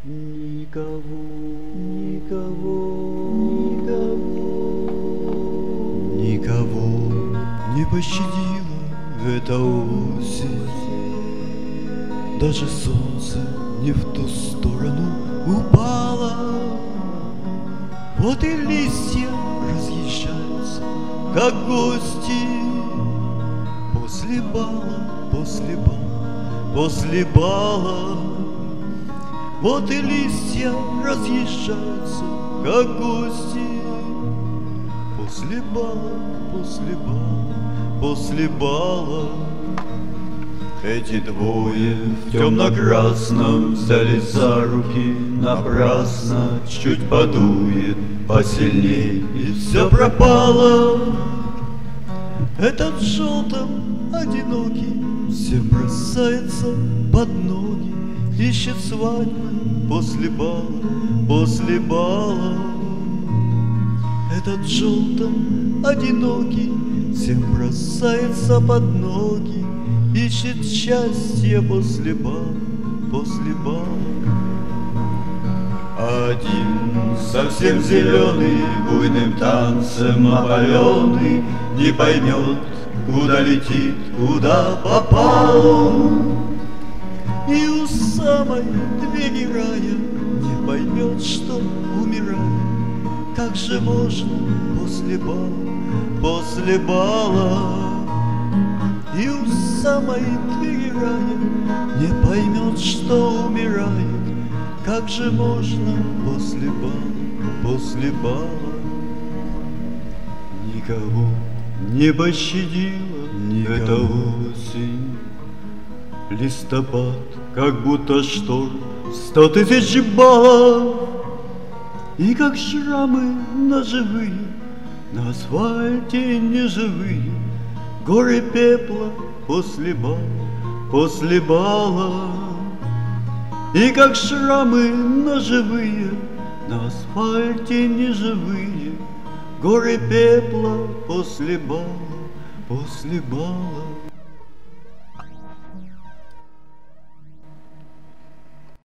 Никого, никого, никого, никого не пощадила эта осень. Даже солнце не в ту сторону упало. Вот и листья разъезжаются, как гости. После бала, после бала, после бала. Вот и листья разъезжаются, как гости. После бала, после бала, после бала. Эти двое в темно-красном взялись за руки напрасно. Чуть подует посильней, и все пропало. Этот в желтом одинокий всем бросается под ноги, ищет свадьбы после бала, после бала. Этот в желтом одинокий всем бросается под ноги, ищет счастье после бала, после бала. Один совсем зеленый, буйным танцем опаленный, не поймет, куда летит, куда попал. И у самой двери рая не поймет, что умирает. Как же можно после бала, после бала? И у самой двери рая не поймет, что умирает. Как же можно после бала, после бала? Никого не пощадила эта осень. Листопад, как будто шторм, 100 000 баллов. И как шрамы ножевые на асфальте неживые, горы пепла после бала, после бала. И как шрамы ножевые на асфальте неживые, горы пепла после бала, после бала.